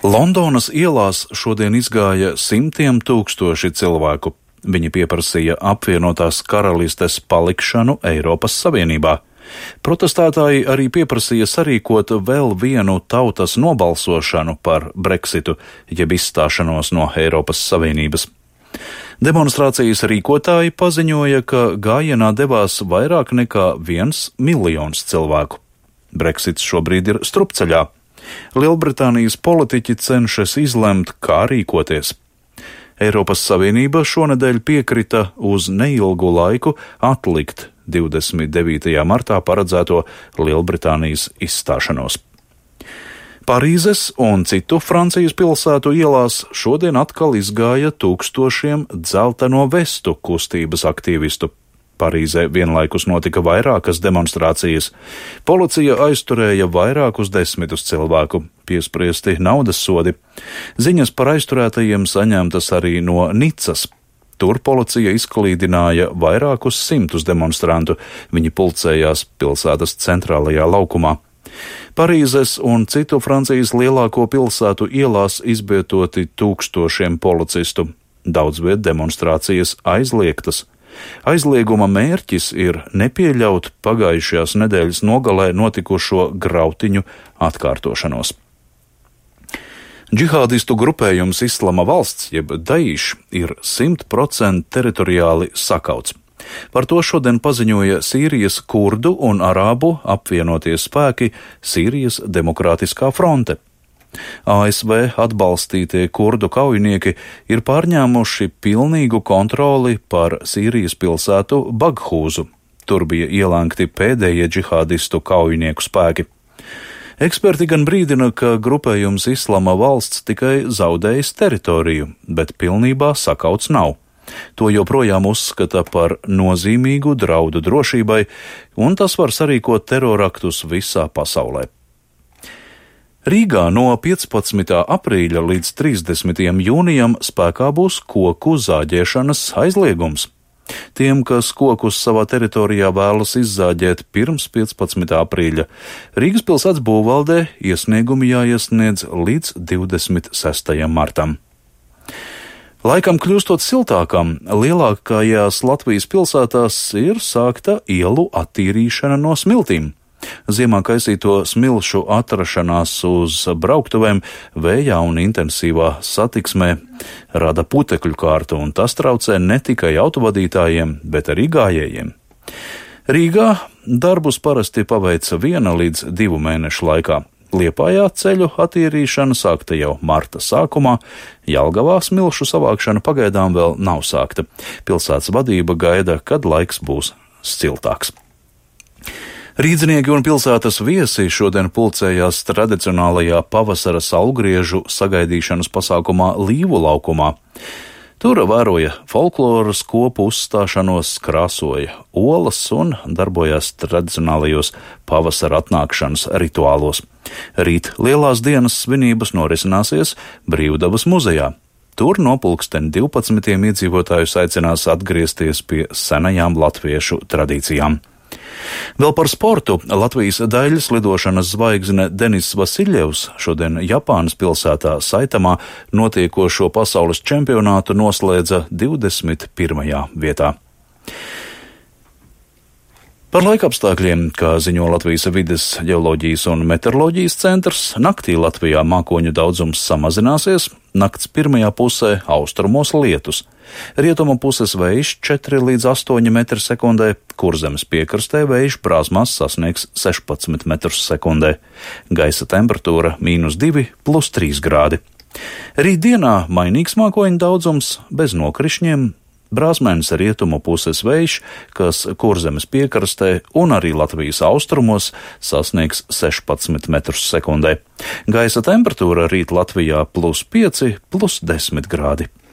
Londonas ielās šodien izgāja simtiem tūkstoši cilvēku. Viņi pieprasīja apvienotās karalistes palikšanu Eiropas Savienībā. Protestētāji arī pieprasīja sarīkot vēl vienu tautas nobalsošanu par Brexitu, jeb izstāšanos no Eiropas Savienības. Demonstrācijas rīkotāji paziņoja, ka gājienā devās vairāk nekā 1 miljons cilvēku. Brexits šobrīd ir strupceļā. Lielbritānijas politiķi cenšas izlemt, kā rīkoties. Eiropas Savienība šonedēļ piekrita uz neilgu laiku atlikt 29. martā paredzēto Lielbritānijas izstāšanos. Parīzes un citu Francijas pilsētu ielās šodien atkal izgāja tūkstošiem dzelteno vestu kustības aktīvistu. Parīzē vienlaikus notika vairākas demonstrācijas. Policija aizturēja vairākus desmitus cilvēku, piespriesti naudas sodi. Ziņas par aizturētajiem saņemtas arī no Nicas. Tur policija izklīdināja vairākus simtus demonstrantu. Viņi pulcējās pilsētas centrālajā laukumā. Parīzes un citu Francijas lielāko pilsētu ielās izvietoti tūkstošiem policistu. Daudzviet demonstrācijas aizliegtas. Aizlieguma mērķis ir nepieļaut pagājušajās nedēļas nogalē notikušo grautiņu atkārtošanos. Džihādistu grupējums Islama valsts, jeb Daiš, ir 100% teritoriāli sakauts. Par to šodien paziņoja Sīrijas kurdu un arābu apvienotie spēki Sīrijas Demokrātiskā fronte. ASV atbalstītie kurdu kaujinieki ir pārņēmuši pilnīgu kontroli par Sīrijas pilsētu Baghūzu. Tur bija ielēgti pēdējie džihādistu kaujinieku spēki. Eksperti gan brīdina, ka grupējums Islama valsts tikai zaudējis teritoriju, bet pilnībā sakauts nav. To joprojām uzskata par nozīmīgu draudu drošībai, un tas var sarīkot teroraktus visā pasaulē. Rīgā no 15. aprīļa līdz 30. jūnijam spēkā būs koku zāģēšanas aizliegums. Tiem, kas kokus savā teritorijā vēlas izzāģēt pirms 15. aprīļa, Rīgas pilsētas būvvaldē iesniegumi jāiesniedz līdz 26. martam. Laikam kļūstot siltākam, lielākajās Latvijas pilsētās ir sākta ielu attīrīšana no smiltīm. Ziemā kaisīto smilšu atrašanās uz brauktuvēm vējā un intensīvā satiksmē rada putekļu kārtu, un tas traucē ne tikai autovadītājiem, bet arī gājējiem. Rīgā darbus parasti paveica 1 līdz 2 mēnešu laikā. Liepājā ceļu attīrīšana sākta jau marta sākumā, Jelgavā smilšu savākšana pagaidām vēl nav sākta. Pilsētas vadība gaida, kad laiks būs siltāks. Rīdzinieki un pilsētas viesi šodien pulcējās tradicionālajā pavasara saulgriežu sagaidīšanas pasākumā Līvu laukumā. Tur vēroja folkloras kopu uzstāšanos, krāsoja olas un darbojās tradicionālajos pavasara atnākšanas rituālos. Rīt lielās dienas svinības norisināsies Brīvdabas muzejā. Tur no 12. iedzīvotājus aicinās atgriezties pie senajām latviešu tradīcijām. Vēl par sportu. Latvijas daļas lidošanas zvaigzne Denis Vasiljevs šodien Japānas pilsētā Saitamā notiekošo pasaules čempionātu noslēdza 21. vietā. Par laikapstākļiem, kā ziņo Latvijas vides ģeoloģijas un meteoroloģijas centrs, naktī Latvijā mākoņu daudzums samazināsies, nakts pirmajā pusē austrumos lietus. Rietuma puses vējš 4 līdz 8 metri sekundē, Kurzemes piekrastē vējš Brāzmās sasniegs 16 metrus sekundē. Gaisa temperatūra -2 + 3 grādi. Rītdienā mainīgs mākoņu daudzums bez nokrišņiem. Brāzmēnes rietumu puses vējš, kas Kurzemes piekrastē un arī Latvijas austrumos sasniegs 16 metrus sekundē. Gaisa temperatūra rīt Latvijā +5 + 10 grādi.